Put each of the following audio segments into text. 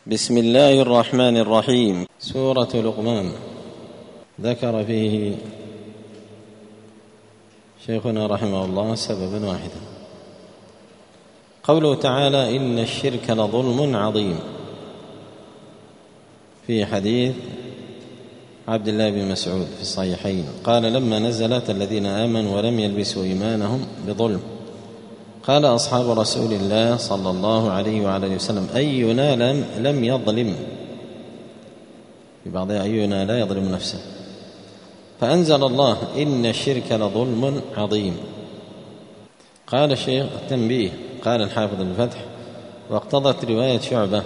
بسم الله الرحمن الرحيم. سورة لقمان ذكر فيه شيخنا رحمه الله سببا واحدا، قوله تعالى: إن الشرك لظلم عظيم، في حديث عبد الله بن مسعود في الصحيحين قال: لما نزلت الذين آمنوا ولم يلبسوا إيمانهم بظلم، قال أصحاب رسول الله صلى الله عليه وعلى وسلم: أينا لم يظلم، في بعضها أينا لا يظلم نفسه، فأنزل الله: إن الشرك لظلم عظيم. قال الشيخ التنبيه، قال الحافظ الفتح: واقتضت رواية شعبة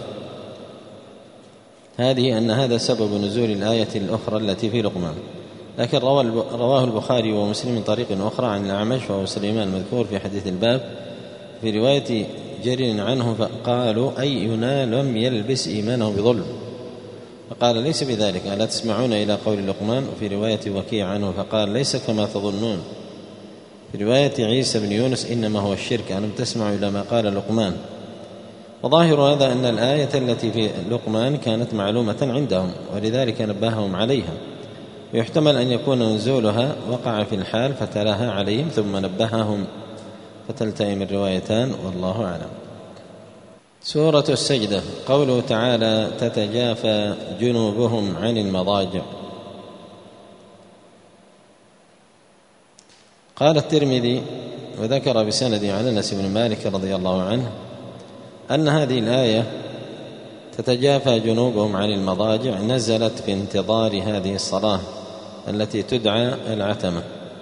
هذه أن هذا سبب نزول الآية الأخرى التي في لقمان، لكن رواه البخاري ومسلم من طريق أخرى عن الأعمش وهو سليمان المذكور في حديث الباب في رواية جرير عنه، فقالوا: أينا لم يلبس إيمانه بظلم، فقال: ليس بذلك، ألا تسمعون إلى قول لقمان؟ وفي رواية وكيع عنه فقال: ليس كما تظنون. في رواية عيسى بن يونس: إنما هو الشرك، ألم تسمعوا إلى ما قال لقمان. وظاهر هذا أن الآية التي في لقمان كانت معلومة عندهم ولذلك نبههم عليها، ويحتمل أن يكون نزولها وقع في الحال فتلاها عليهم ثم نبههم، فتلتئم الروايتان، والله أعلم. سورة السجدة، قوله تعالى: تتجافى جنوبهم عن المضاجع. قال الترمذي وذكر بسند عن أنس بن مالك رضي الله عنه أن هذه الآية تتجافى جنوبهم عن المضاجع نزلت في انتظار هذه الصلاة التي تدعى العتمة،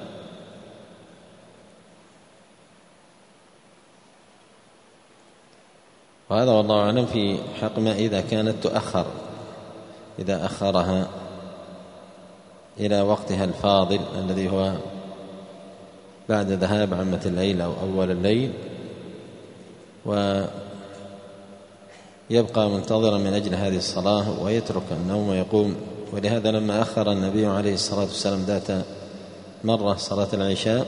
وهذا والله أعلم في حق ما إذا كانت تؤخر، إذا أخرها إلى وقتها الفاضل الذي هو بعد ذهاب عامة الليل أو أول الليل، ويبقى منتظرا من أجل هذه الصلاة ويترك النوم ويقوم. ولهذا لما أخر النبي عليه الصلاة والسلام ذات مرة صلاة العشاء،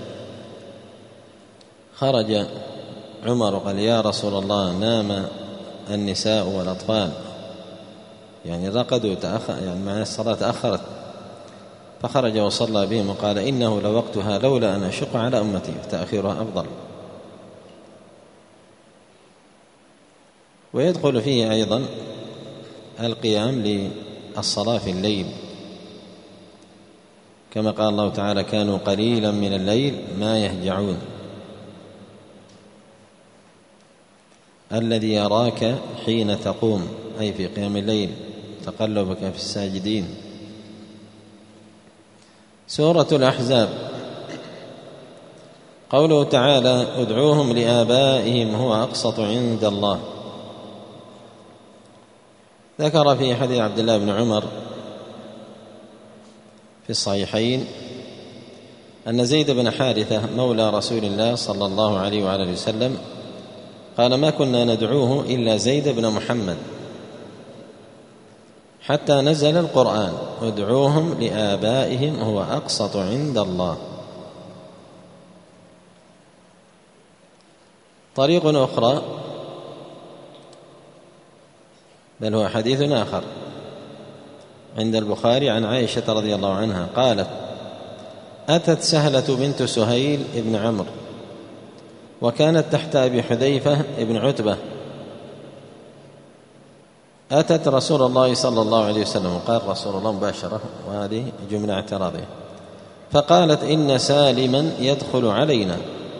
خرج عمر قال: يا رسول الله، نام النساء والأطفال، يعني رقدوا يعني مع الصلاة تأخرت، فخرج وصلى بهم وقال: إنه لوقتها لولا أن أشق على أمتي، فتأخيرها أفضل. ويدخل فيه أيضا القيام للصلاة في الليل، كما قال الله تعالى: كانوا قليلا من الليل ما يهجعون، الذي يراك حين تقوم، أي في قيام الليل، تقلبك في الساجدين. سورة الأحزاب، قوله تعالى: ادعوهم لآبائهم هو أقسط عند الله. ذكر في حديث عبد الله بن عمر في الصحيحين أن زيد بن حارثة مولى رسول الله صلى الله عليه وعلى وسلم قال: ما كنا ندعوه إلا زيد بن محمد، حتى نزل القرآن: ادعوهم لآبائهم هو أقسط عند الله. طريق أخرى، بل هو حديث آخر عند البخاري عن عائشة رضي الله عنها قالت: أتت سهلة بنت سهيل ابن عمرو، وكانت تحت أبي حذيفة ابن عتبة، أتت رسول الله صلى الله عليه وسلم، قال رسول الله مباشرة، وهذه جملة اعتراضية، فقالت: إن سالما يدخل علينا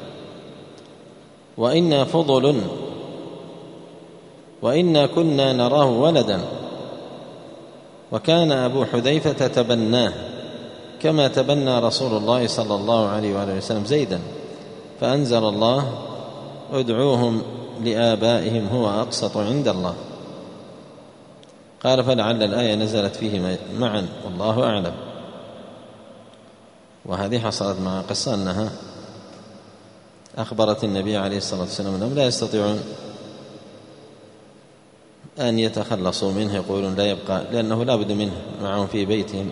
وإنا فضل وإنا كنا نراه ولدا، وكان أبو حذيفة تبناه كما تبنى رسول الله صلى الله عليه وآله وسلم زيدا، فأنزل الله: ادعوهم لآبائهم هو أقسط عند الله. قال: فلعل الآية نزلت فيه معا، والله أعلم. وهذه حصلت مع قصة أنها أخبرت النبي عليه الصلاة والسلام أنهم لا يستطيعون أن يتخلصوا منه، يقولون لا يبقى، لأنه لا بد منه معهم في بيتهم،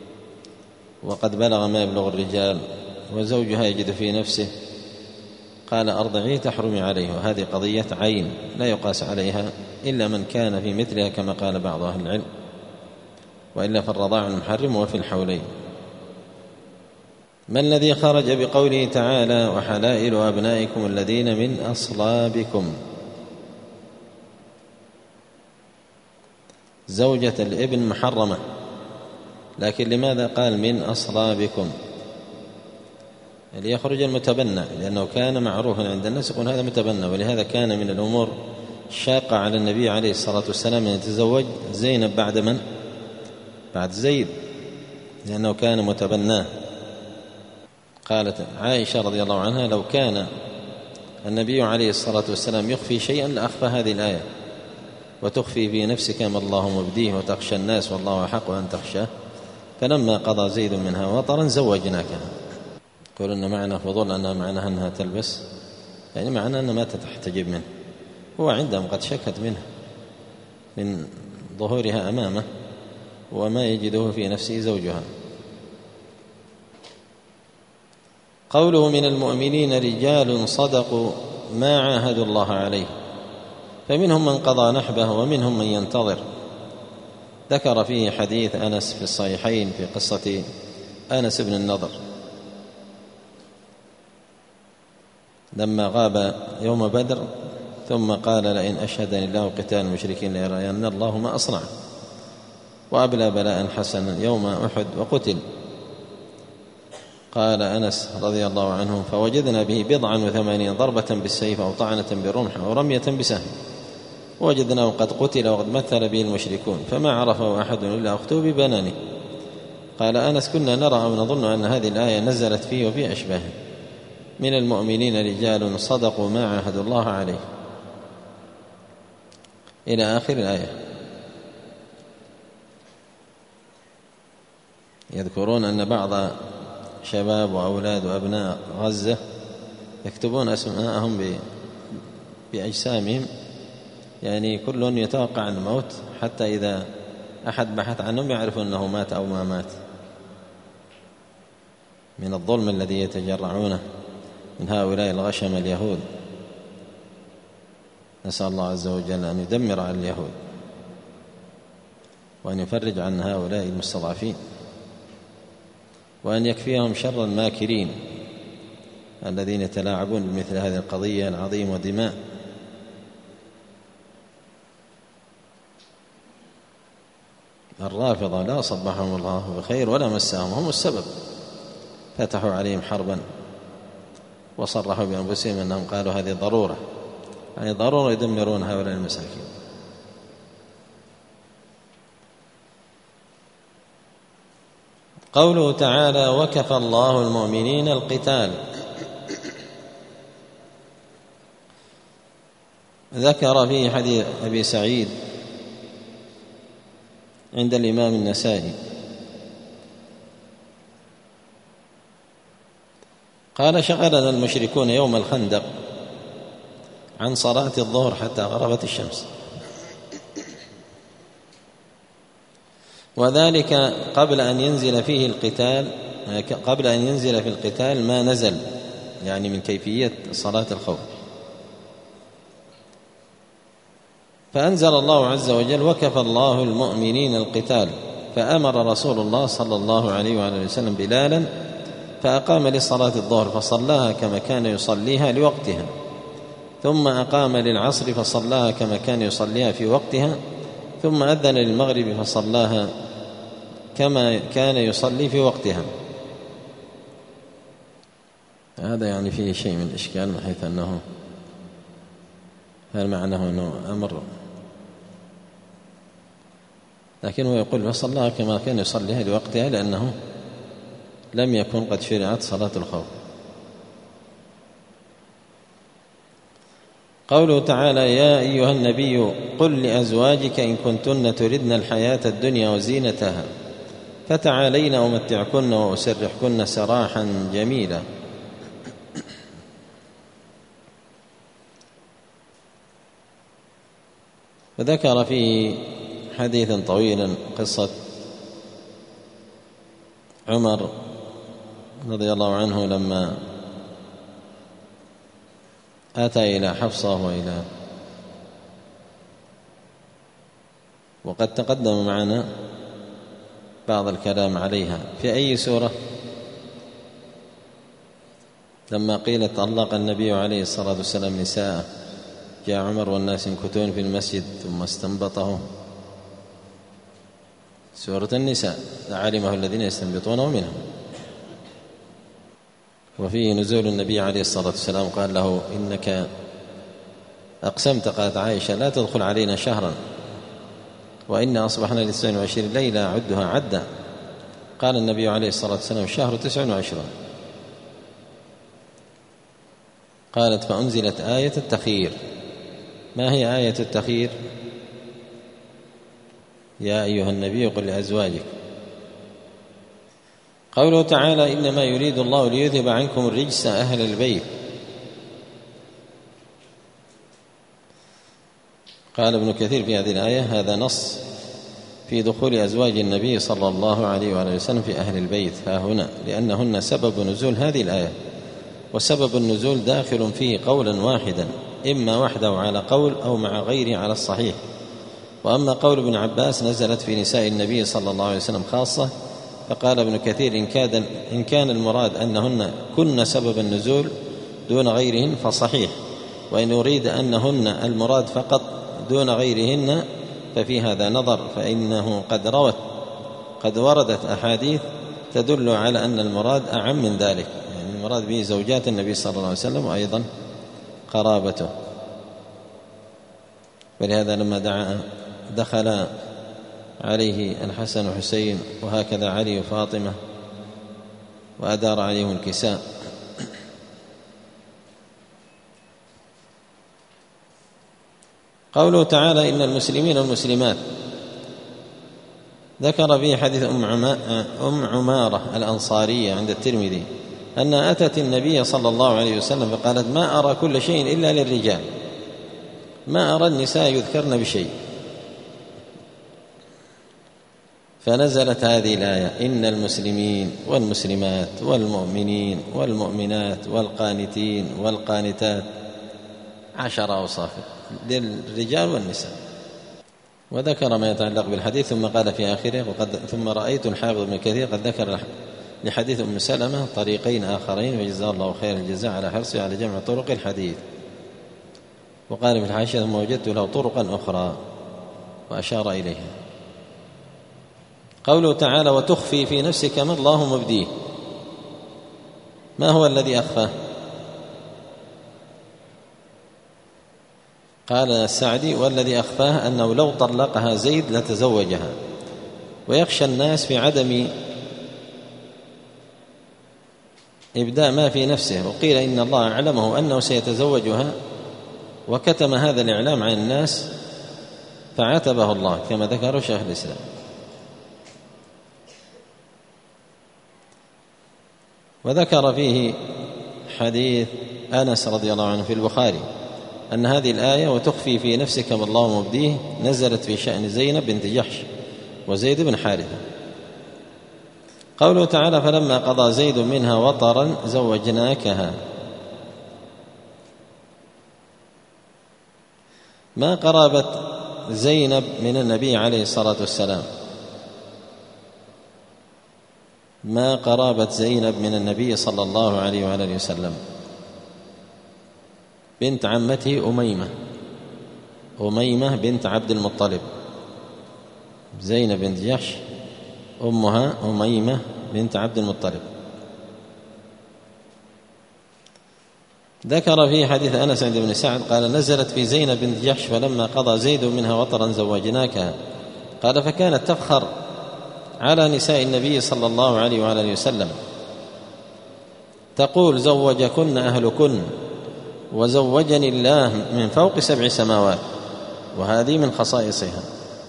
وقد بلغ ما يبلغ الرجال، وزوجها يجد في نفسه قال أرضعيه تحرمي عليه، وهذه قضية عين لا يقاس عليها إلا من كان في مثلها كما قال بعض أهل العلم، وإلا فالرضاع المحرم وفي الحولين. ما الذي خرج بقوله تعالى وحلائل أبنائكم الذين من أصلابكم؟ زوجة الابن محرمة، لكن لماذا قال من أصلابكم؟ ليخرج المتبنى، لأنه كان معروفا عند الناس يقول هذا متبنى، ولهذا كان من الأمور الشاقة على النبي عليه الصلاة والسلام أن يتزوج زينب بعد من؟ بعد زيد، لأنه كان متبناه. قالت عائشة رضي الله عنها لو كان النبي عليه الصلاة والسلام يخفي شيئا لأخفى هذه الآية، وتخفي في نفسك ما الله مبديه وتخشى الناس والله أحق أن تخشاه، فلما قضى زيد منها وطرا زوجناكها. يقول إن معنى فضول أنها معناها أنها تلبس، يعني معنى أنها ما تحتجب منه، هو عندهم قد شكت منه من ظهورها أمامه وما يجده في نفسه زوجها. قوله من المؤمنين رجال صدقوا ما عاهدوا الله عليه، فمنهم من قضى نحبه ومنهم من ينتظر. ذكر فيه حديث أنس في الصحيحين في قصة أنس بن النضر لما غاب يوم بدر ثم قال لئن أشهدني الله قتال المشركين ليرين الله ما أصنع، وأبلى بلاء حسنا يوم أحد وقتل. قال أنس رضي الله عنه فوجدنا به 87 ضربة بالسيف أو طعنة برمح أو رمية بسهم، وجدناه قد قتل وقد مثل به المشركون فما عرفه أحد إلا أخته ببنانه. قال أنس كنا نرى أو نظن أن هذه الآية نزلت فيه وفي أشباهه، من المؤمنين رجال صدقوا ما عاهدوا الله عليه إلى آخر الآية. يذكرون أن بعض شباب وأولاد وأبناء غزة يكتبون أسماءهم بأجسامهم، يعني كل يتوقع الموت حتى إذا أحد بحث عنهم يعرف أنه مات أو ما مات، من الظلم الذي يتجرعونه من هؤلاء الغشم اليهود. نسأل الله عز وجل أن يدمر على اليهود وأن يفرج عن هؤلاء المستضعفين وأن يكفيهم شر الماكرين الذين يتلاعبون بمثل هذه القضية العظيمة ودماء. الرافضة لا صبحهم الله بخير ولا مساهم، هم السبب، فتحوا عليهم حربا وصرحوا بأنفسهم أنهم قالوا هذه ضرورة، يعني ضرورة يدمرون هؤلاء المساكين. قوله تعالى وكفى الله المؤمنين القتال، ذكر فيه حديث أبي سعيد عند الإمام النسائي قال شغلنا المشركون يوم الخندق عن صلاة الظهر حتى غربت الشمس، وذلك قبل أن ينزل فيه القتال، قبل أن ينزل في القتال ما نزل، يعني من كيفية صلاة الخوف. فأنزل الله عز وجل وكفى الله المؤمنين القتال، فأمر رسول الله صلى الله عليه وآله وسلم بلالا فأقام لصلاة الظهر فصلاها كما كان يصليها لوقتها، ثم أقام للعصر فصلاها كما كان يصليها في وقتها، ثم أذن للمغرب فصلاها كما كان يصلي في وقتها. هذا يعني فيه شيء من الإشكال من حيث أنه هل معناه أنه أمر، لكن هو يقول فصلاها كما كان يصليها لوقتها لأنه لم يكن قد شرعت صلاة الخوف. قوله تعالى يا أيها النبي قل لأزواجك إن كنتن تردن الحياة الدنيا وزينتها فتعالين أمتعكن وأسرحكن سراحا جميلا. وذكر في حديث طويل قصة عمر رضي الله عنه لما أتى إلى حفصة وقد تقدم معنا بعض الكلام عليها. في أي سورة؟ لما قيل طلق النبي عليه الصلاة والسلام نساءه، جاء عمر والناس ينكثون في المسجد ثم استنبطه. سورة النساء، لعلمه الذين يستنبطونه منهم. وفيه نزول النبي عليه الصلاة والسلام قال له إنك أقسمت، قالت عائشة لا تدخل علينا شهرا وإنا أصبحنا ل29 ليلة عدها عدا. قال النبي عليه الصلاة والسلام الشهر 29. قالت فأنزلت آية التخيير. ما هي آية التخيير؟ يا أيها النبي قل لأزواجك. قوله تعالى إنما يريد الله ليذهب عنكم الرجس أهل البيت. قال ابن كثير في هذه الآية هذا نص في دخول أزواج النبي صلى الله عليه وآله وسلم في أهل البيت ها هنا، لأنهن سبب نزول هذه الآية، وسبب النزول داخل فيه قولا واحدا، إما وحده على قول أو مع غيره على الصحيح. وأما قول ابن عباس نزلت في نساء النبي صلى الله عليه وسلم خاصة، فقال ابن كثير إن كان المراد أنهن كن سبب النزول دون غيرهن فصحيح، وإن يريد أنهن المراد فقط دون غيرهن ففي هذا نظر، فإنه قد وردت أحاديث تدل على أن المراد أعم من ذلك، يعني المراد به زوجات النبي صلى الله عليه وسلم وأيضا قرابته. ولهذا لما دخل عليه الحسن وحسين وهكذا علي وفاطمة وأدار عليهم الكساء. قوله تعالى إن المسلمين والمسلمات، ذكر في حديث أم عمارة الأنصارية عند الترمذي أنها أتت النبي صلى الله عليه وسلم فقالت ما أرى كل شيء إلا للرجال، ما أرى النساء يذكرن بشيء. فنزلت هذه الآية إن المسلمين والمسلمات والمؤمنين والمؤمنات والقانتين والقانتات 10 أوصاف للرجال والنساء. وذكر ما يتعلق بالحديث ثم قال في آخره ثم رأيت الحافظ ابن كثير قد ذكر لحديث أم سلمة طريقين آخرين وجزاه الله خير الجزاء على حرصه على جمع طرق الحديث. وقال في الحاشية ثم وجدت له طرقا أخرى وأشار إليها. قوله تعالى وتخفي في نفسك ما الله مبديه، ما هو الذي أخفاه؟ قال السعدي والذي أخفاه أنه لو طلقها زيد لتزوجها، ويخشى الناس في عدم إبداء ما في نفسه. وقيل إن الله أعلمه أنه سيتزوجها وكتم هذا الإعلام عن الناس فعاتبه الله كما ذكر شيخ الإسلام. وذكر فيه حديث أنس رضي الله عنه في البخاري أن هذه الآية وتخفي في نفسك ما الله مبديه نزلت في شأن زينب بنت جحش وزيد بن حارثة. قوله تعالى فلما قضى زيد منها وطرا زوجناكها، ما قرابة زينب من النبي عليه الصلاة والسلام؟ ما قرابة زينب من النبي صلى الله عليه وآله وسلم؟ بنت عمته أميمة بنت عبد المطلب. زينب بنت جحش أمها أميمة بنت عبد المطلب. ذكر في حديث أنس عند ابن سعد قال نزلت في زينب بنت جحش فلما قضى زيد منها وطرا زوجناكها. قال فكانت تفخر على نساء النبي صلى الله عليه وآله وسلم تقول زوجكن أهلكن وزوجني الله من فوق 7 سماوات، وهذه من خصائصها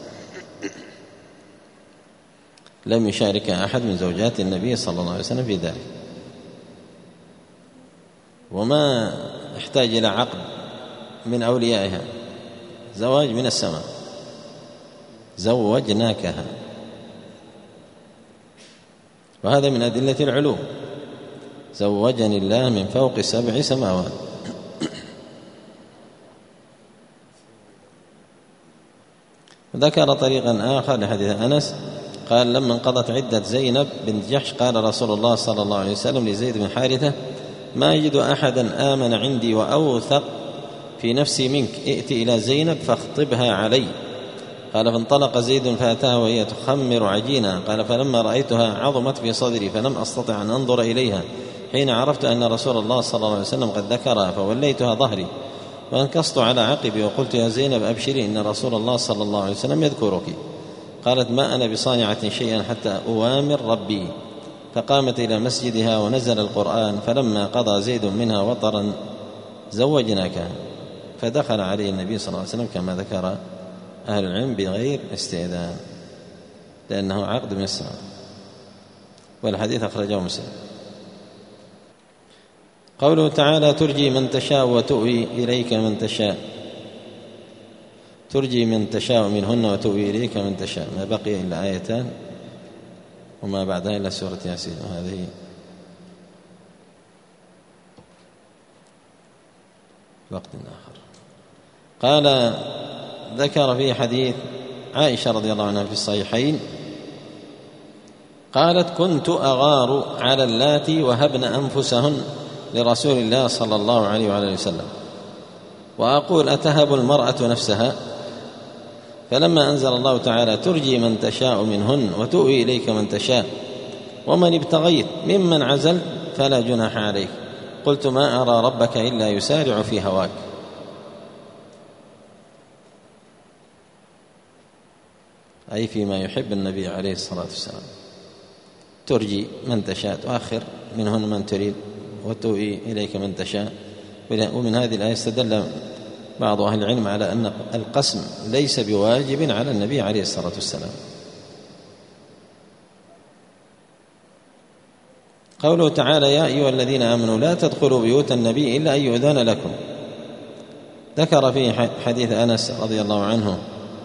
لم يشارك أحد من زوجات النبي صلى الله عليه وسلم في ذلك، وما احتاج إلى عقد من أوليائها، زواج من السماء، زوجناكها، وهذا من أدلة العلو، زوجني الله من فوق 7 سماوات. وذكر طريقا آخر لحديث أنس قال لما انقضت عدة زينب بنت جحش قال رسول الله صلى الله عليه وسلم لزيد بن حارثة ما أجد أحدا آمن عندي وأوثق في نفسي منك، ائت إلى زينب فاخطبها علي. قال فانطلق زيد فأتاها وهي تخمر عجينا. قال فلما رأيتها عظمت في صدري فلم أستطع أن أنظر إليها حين عرفت أن رسول الله صلى الله عليه وسلم قد ذكرها، فوليتها ظهري وانكصت على عقبي وقلت يا زينب أبشري إن رسول الله صلى الله عليه وسلم يذكرك. قالت ما أنا بصانعة شيئا حتى أوامر ربي. فقامت إلى مسجدها ونزل القرآن. فلما قضى زيد منها وطرا زوجناك. فدخل عليه النبي صلى الله عليه وسلم كما ذكر أهل العلم بغير استئذان لأنه عقد من السماء، والحديث أخرجه مسلم. قوله تعالى ترجي من تشاء وتؤوي إليك من تشاء، ترجي من تشاء منهن وتؤوي إليك من تشاء، ما بقي إلا آيتان وما بعدها إلا سورة ياسين، وهذه وقت آخر. قال ذكر في حديث عائشة رضي الله عنها في الصحيحين قالت كنت أغار على اللاتي وهبن أنفسهن لرسول الله صلى الله عليه وآله وسلم وأقول أتهب المرأة نفسها؟ فلما أنزل الله تعالى ترجي من تشاء منهن وتؤوي إليك من تشاء ومن ابتغيت ممن عزلت فلا جناح عليك، قلت ما أرى ربك إلا يسارع في هواك. أي فيما يحب النبي عليه الصلاة والسلام. ترجي من تشاء، تؤخر منهن من تريد، وتؤوي إليك من تشاء. ومن هذه الآية استدل بعض أهل العلم على أن القسم ليس بواجب على النبي عليه الصلاة والسلام. قوله تعالى يا أيها الذين آمنوا لا تدخلوا بيوت النبي إلا أن يؤذن لكم. ذكر في حديث أنس رضي الله عنه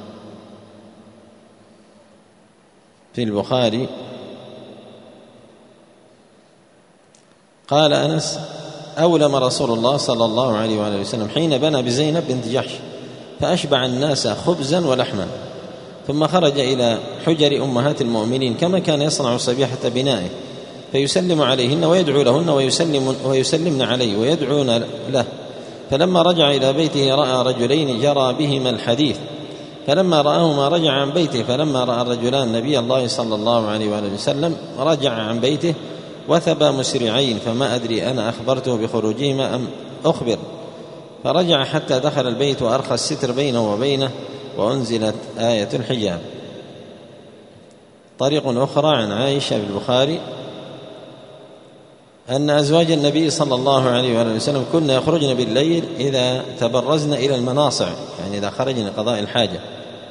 في البخاري قال أنس أولم رسول الله صلى الله عليه وآله وسلم حين بنى بزينب بنت جحش فأشبع الناس خبزا ولحما، ثم خرج إلى حجر أمهات المؤمنين كما كان يصنع صبيحة بنائه فيسلم عليهن ويدعو لهن ويسلمن عليه ويدعون له. فلما رجع إلى بيته رأى رجلين جرى بهما الحديث، فلما رآهما رجع عن بيته. فلما رأى الرجلان نبي الله صلى الله عليه وآله وسلم رجع عن بيته وثبا مسرعين، فما أدري أنا أخبرته بخروجهما أم أخبر. فرجع حتى دخل البيت وأرخى الستر بينه وبينه وأنزلت آية الحجاب. طريق أخرى عن عائشة في البخاري أن أزواج النبي صلى الله عليه وآله وسلم كنا يخرجن بالليل إذا تبرزن إلى المناصع، يعني إذا خرجن لقضاء الحاجة.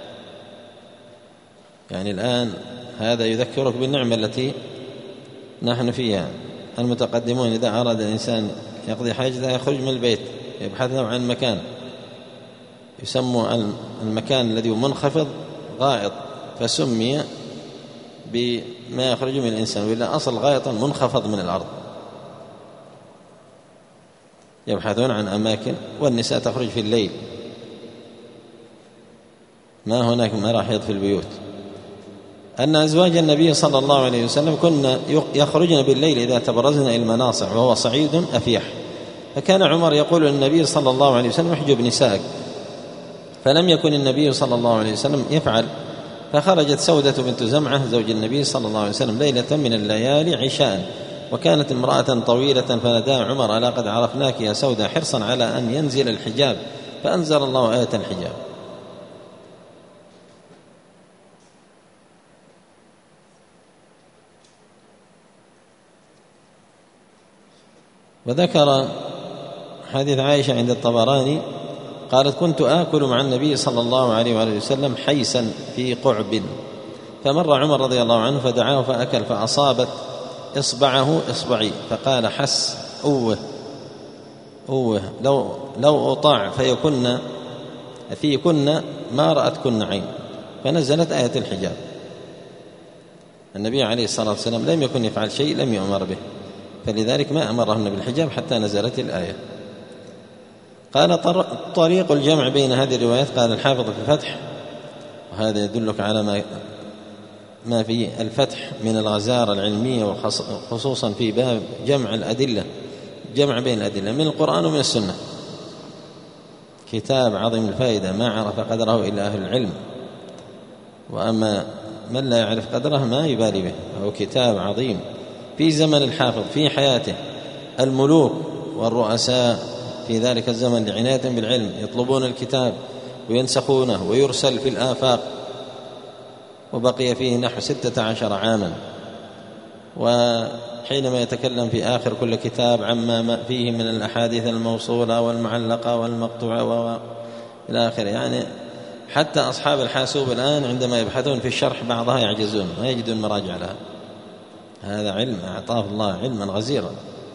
يعني الآن هذا يذكرك بالنعمة التي نحن فيها. المتقدمون إذا أراد الإنسان يقضي حاجته يخرج من البيت يبحث عن مكان، يسمى المكان الذي منخفض غائط، فسمي بما يخرج من الإنسان، وإلا أصل غائط منخفض من الأرض. يبحثون عن أماكن، والنساء تخرج في الليل، ما هناك مراحيض في البيوت. أن أزواج النبي صلى الله عليه وسلم كنا يخرجن بالليل إذا تبرزن إلى المناصع وهو صعيد أفيح، فكان عمر يقول للنبي صلى الله عليه وسلم احجب نساءك، فلم يكن النبي صلى الله عليه وسلم يفعل. فخرجت سودة بنت زمعة زوج النبي صلى الله عليه وسلم ليلة من الليالي عشاء، وكانت امرأة طويلة، فناداها عمر ألا قد عرفناك يا سودة، حرصا على أن ينزل الحجاب، فأنزل الله آية الحجاب. وذكر حديث عائشة عند الطبراني قالت كنت آكل مع النبي صلى الله عليه وآله وسلم حيسا في قعب، فمر عمر رضي الله عنه فدعاه فأكل، فأصابت إصبعه إصبعي، فقال حس أوه لو أطاع فيكن ما رأتكن عين، فنزلت آية الحجاب. النبي عليه الصلاة والسلام لم يكن يفعل شيء لم يؤمر به، فلذلك ما أمرهن بالحجاب حتى نزلت الآية. قال طريق الجمع بين هذه الروايات، قال الحافظ في الفتح وهذا يدلك على ما في الفتح من الغزارة العلمية، وخصوصا في باب جمع الأدلة، جمع بين الأدلة من القرآن ومن السنة. كتاب عظيم الفائدة ما عرف قدره إلا أهل العلم، وأما من لا يعرف قدره ما يبالي به. هو كتاب عظيم في زمن الحافظ في حياته. الملوك والرؤساء في ذلك الزمن لعناية بالعلم يطلبون الكتاب وينسخونه ويرسل في الآفاق، وبقي فيه نحو 16 عاما. وحينما يتكلم في آخر كل كتاب عما فيه من الأحاديث الموصولة والمعلقة والمقطوعة إلى آخره، يعني حتى أصحاب الحاسوب الآن عندما يبحثون في الشرح بعضها يعجزون، ما يجدون مراجع لها. هذا علم أعطاه الله علما غزيرا.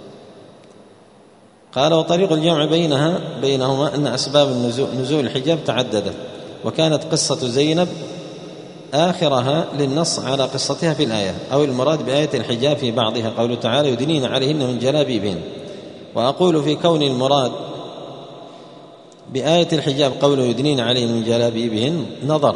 قال: وطريق الجمع بينهما أن أسباب نزول الحجاب تعددت، وكانت قصة زينب آخرها للنص على قصتها في الآية، أو المراد بآية الحجاب في بعضها قوله تعالى: يدنين عليهن من جلابيبهن. وأقول في كون المراد بآية الحجاب قوله يدنين عليهن من جلابيبهن نظر،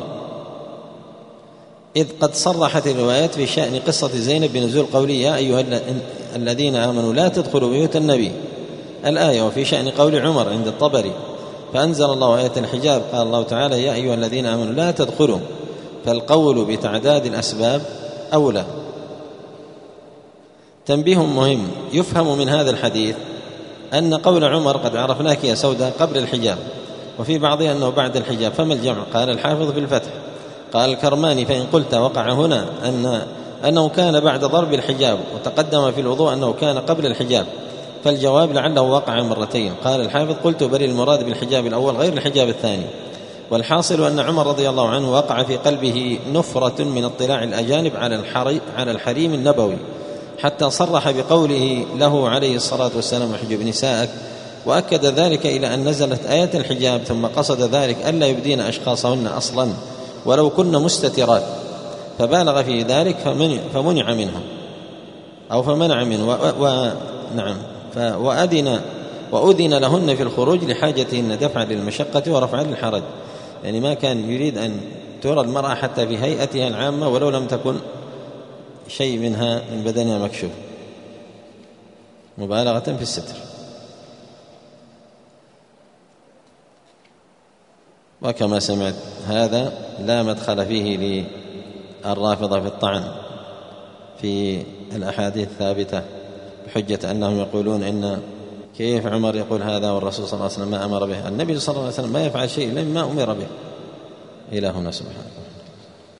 إذ قد صرحت الروايات في شأن قصة زينب بنزول قوله: يا أيها الذين آمنوا لا تدخلوا بيوت النبي الآية، وفي شأن قول عمر عند الطبري فأنزل الله آية الحجاب قال الله تعالى: يا أيها الذين آمنوا لا تدخلوا. فالقول بتعداد الأسباب أولى. تنبيه مهم: يفهم من هذا الحديث أن قول عمر قد عرفناك يا سودة قبل الحجاب، وفي بعضها أنه بعد الحجاب، فما الجمع؟ قال الحافظ في الفتح. قال الكرماني: فإن قلت وقع هنا أنه كان بعد ضرب الحجاب، وتقدم في الوضوء أنه كان قبل الحجاب، فالجواب لعله وقع مرتين. قال الحافظ: قلت بل المراد بالحجاب الأول غير الحجاب الثاني. والحاصل أن عمر رضي الله عنه وقع في قلبه نفرة من اطلاع الأجانب على الحريم النبوي، حتى صرح بقوله له عليه الصلاة والسلام: احجب نساءك، وأكد ذلك إلى أن نزلت آية الحجاب، ثم قصد ذلك ألا يبدين أشخاصهن أصلا ولو كن مستترات، فبالغ في ذلك فمنع منه أو فمنع منه وأذن لهن في الخروج لحاجتهن دفعا للمشقة ورفعا للحرج. يعني ما كان يريد أن ترى المرأة حتى في هيئتها العامة ولو لم تكن شيء منها من بدنها مكشوف، مبالغة في الستر. وكما سمعت هذا لا مدخل فيه للرافضة في الطعن في الأحاديث الثابتة بحجة أنهم يقولون إن كيف عمر يقول هذا والرسول صلى الله عليه وسلم ما أمر به؟ النبي صلى الله عليه وسلم ما يفعل شيء لما أمر به. إلهنا سبحانه.